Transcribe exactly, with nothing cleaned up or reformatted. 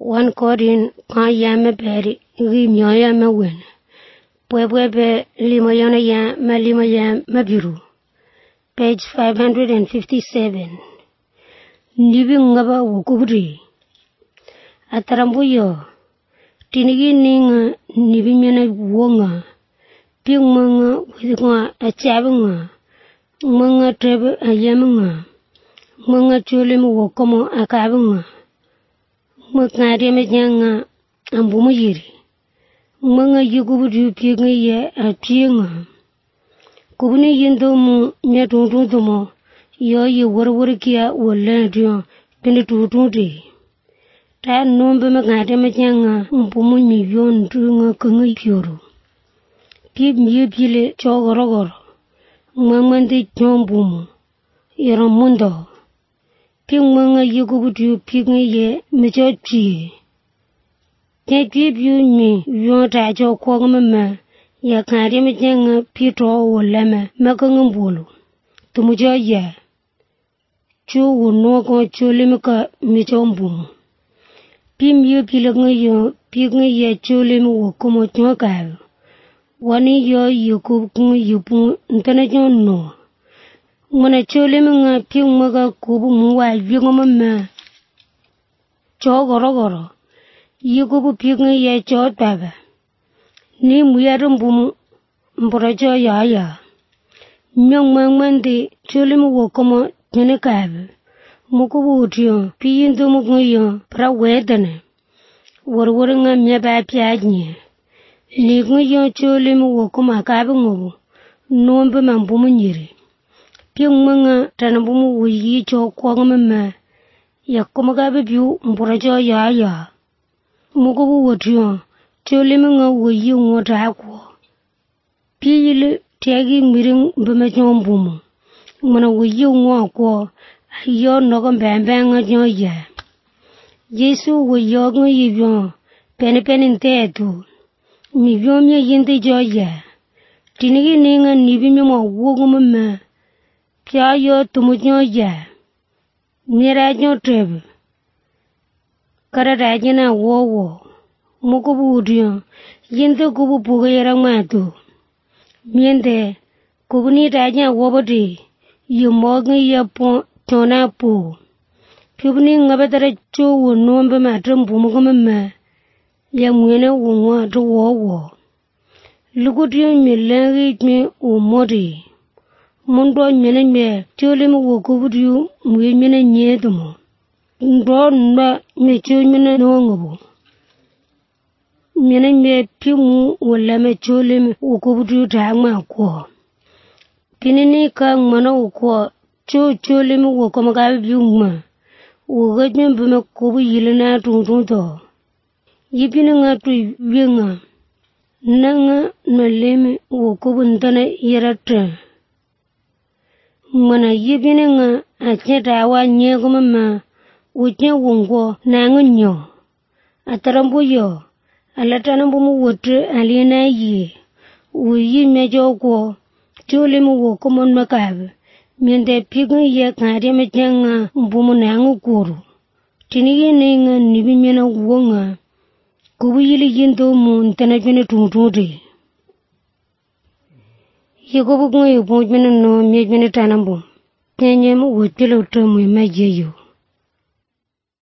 one Korin kwa yame peri igi myoya me wen pwepwe pe limo yona ya ma limo ya mabiru page five hundred fifty-seven. Nibi ngaba wukubri atarambuyo tinigi ninga nibi mena wonga pingmanga widwa achabanga manga trebe ayamanga manga chulemu wokomo akabanga mangare mejanga ambumu yiri manga yugubu pianga ye apianga kubuni yindo mu nyatuntu mo yo ye warwar kia wala dio pini tututi ta nombe magare mejanga ambumu miyon dunga kanga pyoro pi miye pile chogorogoro mamande chombumu yero mundo pingmanga yugubu pianga ye mechochi ke pibu mi yota jo kwagmama ya kare mejanga pito wolama makanga bolo tumujo ya chu wono ko cholimka mechombumu pimyo pilanga yo pinga ye cholimu wokomo choka wani yo yuku kun yupu ntana jonno mona cholimu nga pingmaga kubu muwa yungomama chogorogoro yuku pinga ye chotaba ni muyarum bumu mborojo ya ya nyong mangmande cholimu wokomo tenekabe mukubu utio piyindo mukunyo pra wedane warwar nga myaba piadnye likunyo cholimu wokomo akabe ngobu nombe mambumu nyiri pingmanga tanambumu wuyi cho kwagmama yakomogabe biu mborojo ya ya mukubu utio cholimu nga wuyi ngota akwo piyile tiagi miring bemechombumu mwana wuyi ngwa akwo yo nogo mbembe nga nyo ya Yesu wuyo nga yibyo peni peni ntetu mibyo mye yinte jo ya tinigi ninga nibi mwa wogumama pya yo tumunyo ya mira nyo trebe karada jina wowo mukubu udio yinte kubu puga yara matu miende kubuni rajnya wobodi yumogi ya po chona po pibuni ngabetara chowo nombe matram bumugumama ya mwene wongwa to wowo lukudio milagi me umodi mundo mene me cholimu wokubudio mwe mene nyedomo ndo nda me chomene nongobo mene me pimu wala me cholimu wokubudio tagma ko pinini ka ngmana ukwo cho cholimu wokomogabe biuma wogajme bume kubu yilina tuntunto yipini nga tu wenga nanga naleme wokubu ntana yaratra mana yipini nga acheta wa nyegumama wuche wongwo nanga nyo atarambu yo alatanambumu wotre alina ye wuyi mejo kwo cholimu wokomo makabe miende pigun ye kare mejanga mbumu nangu kuru tinigi ninga nibi mena wonga kubu yili yindo mu ntana jene tuntuti yekubu kunga yupu jene no mie jene tanambu tenye mu wutile utramu imajeyo